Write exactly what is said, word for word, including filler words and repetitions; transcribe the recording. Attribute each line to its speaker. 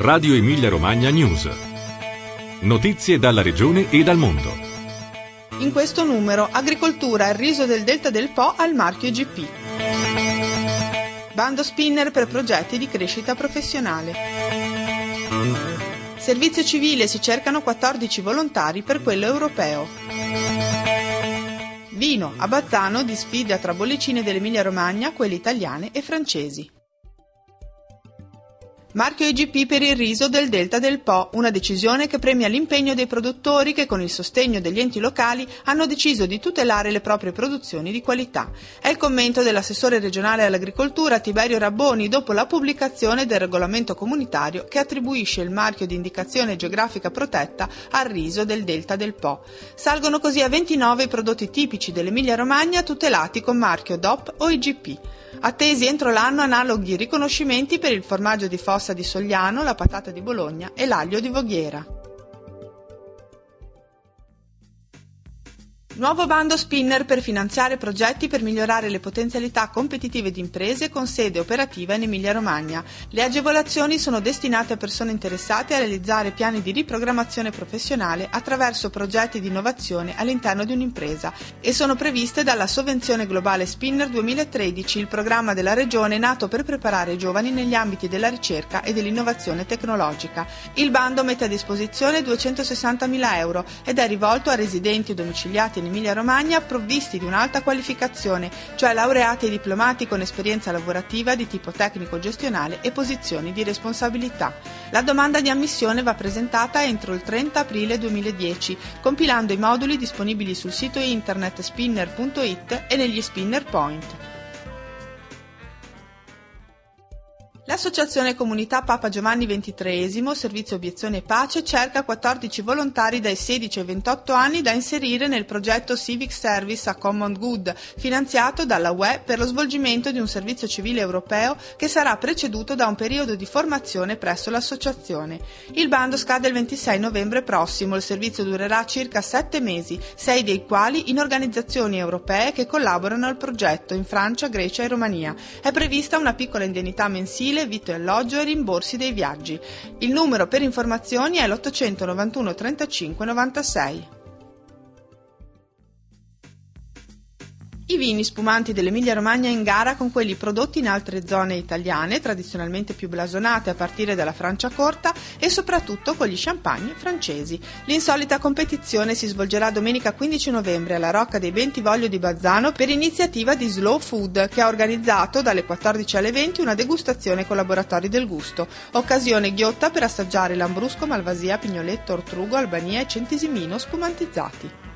Speaker 1: Radio Emilia Romagna News. Notizie dalla regione e dal mondo.
Speaker 2: In questo numero, agricoltura, il riso del Delta del Po al marchio G P. Bando spinner per progetti di crescita professionale. Servizio civile, si cercano quattordici volontari per quello europeo. Vino, a Bazzano di sfida tra bollicine dell'Emilia Romagna, quelle italiane e francesi. Marchio I G P per il riso del Delta del Po, una decisione che premia l'impegno dei produttori che con il sostegno degli enti locali hanno deciso di tutelare le proprie produzioni di qualità. È il commento dell'assessore regionale all'agricoltura Tiberio Rabboni dopo la pubblicazione del regolamento comunitario che attribuisce il marchio di indicazione geografica protetta al riso del Delta del Po. Salgono così a ventinove i prodotti tipici dell'Emilia Romagna tutelati con marchio D O P o I G P. Attesi entro l'anno analoghi riconoscimenti per il formaggio di Fossa di Sogliano, la patata di Bologna e l'aglio di Voghiera. Nuovo bando spinner per finanziare progetti per migliorare le potenzialità competitive di imprese con sede operativa in Emilia-Romagna. Le agevolazioni sono destinate a persone interessate a realizzare piani di riprogrammazione professionale attraverso progetti di innovazione all'interno di un'impresa e sono previste dalla Sovvenzione Globale Spinner duemilatredici, il programma della Regione nato per preparare i giovani negli ambiti della ricerca e dell'innovazione tecnologica. Il bando mette a disposizione duecentosessantamila euro ed è rivolto a residenti o domiciliati in Emilia Romagna provvisti di un'alta qualificazione, cioè laureati e diplomati con esperienza lavorativa di tipo tecnico-gestionale e posizioni di responsabilità. La domanda di ammissione va presentata entro il trenta aprile duemiladieci, compilando i moduli disponibili sul sito internet spinner punto it e negli Spinner Point. L'Associazione Comunità Papa Giovanni ventitreesimo, Servizio Obiezione e Pace, cerca quattordici volontari dai sedici ai ventotto anni da inserire nel progetto Civic Service a Common Good, finanziato dalla U E per lo svolgimento di un servizio civile europeo che sarà preceduto da un periodo di formazione presso l'associazione. Il bando scade il ventisei novembre prossimo, il servizio durerà circa sette mesi, sei dei quali in organizzazioni europee che collaborano al progetto in Francia, Grecia e Romania. È prevista una piccola indennità mensile, vitto e alloggio e rimborsi dei viaggi. Il numero per informazioni è l'ottocentonovantuno trentacinque novantasei. I vini spumanti dell'Emilia Romagna in gara con quelli prodotti in altre zone italiane, tradizionalmente più blasonate a partire dalla Franciacorta e soprattutto con gli champagne francesi. L'insolita competizione si svolgerà domenica quindici novembre alla Rocca dei Bentivoglio di Bazzano per iniziativa di Slow Food, che ha organizzato dalle quattordici alle venti una degustazione con laboratori del gusto. Occasione ghiotta per assaggiare lambrusco, malvasia, pignoletto, ortrugo, albania e centesimino spumantizzati.